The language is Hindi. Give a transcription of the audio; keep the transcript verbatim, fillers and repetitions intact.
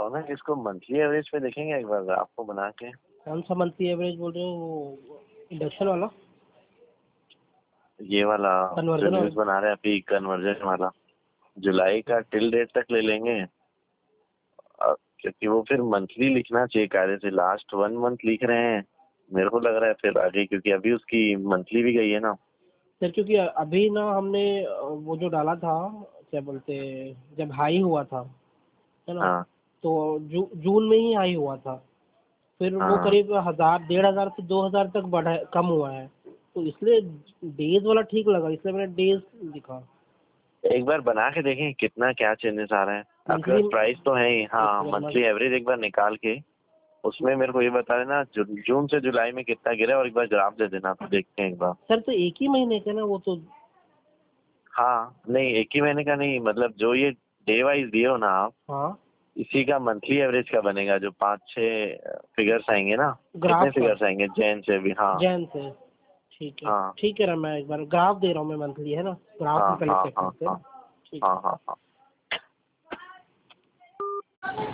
रौनक इसको मंथली एवरेज पे देखेंगे एक बार आपको बना के। कौन सा मंथली एवरेज बोल रहे हो, वो इंडक्शन वाला? ये वाला जो कन्वर्जन न्यूज वाला? बना रहे हैं अभी, कन्वर्जन वाला। जुलाई का टिल डेट तक ले लेंगे, अ, क्योंकि वो फिर मंथली लिखना चाहिए कायदे से। लास्ट वन मंथ लिख रहे हैं, मेरे को लग रहा है फिर आगे, क्योंकि अभी उसकी मंथली भी गई है ना। सर क्योंकि अभी ना हमने वो जो डाला था, क्या बोलते, जब हाई हुआ था, है ना, हाँ तो जू, जून में ही हाई हुआ था। फिर वो हाँ, करीब हजार डेढ़ हजार से दो हजार तक बढ़ा, कम हुआ है। तो इसलिए डेज वाला ठीक लगा, इसलिए मैंने डेज लिखा। एक बार बना के देखें कितना क्या चेंजेस आ रहे हैं। आपके मंथली। पास प्राइस तो है ही। हाँ, मंथ मंथली एवरेज एक बार निकाल के उसमें मेरे को ये बता देना जू, जून से जुलाई में कितना गिरा, और एक बार ग्राफ दे देना तो देखते हैं एक बार। सर तो एक ही महीने का ना वो तो। हाँ नहीं, एक ही महीने का नहीं, मतलब जो ये डे वाइज दिए हो ना आप, हाँ, इसी का मंथली एवरेज का बनेगा। जो पाँच छह फिगर्स आएंगे ना, कितने ग्राफ का। फिगर्स आएंगे जैन से भी। हाँ जैन से। ठीक है। हाँ ठीक है ना, मैं एक बार ग्राफ दे रहा हूँ, मैं मंथली, है ना, ग्राफ हाँ में पहले हाँ चेक हाँ करते हैं हाँ ना। ठीक हाँ है। हाँ हाँ।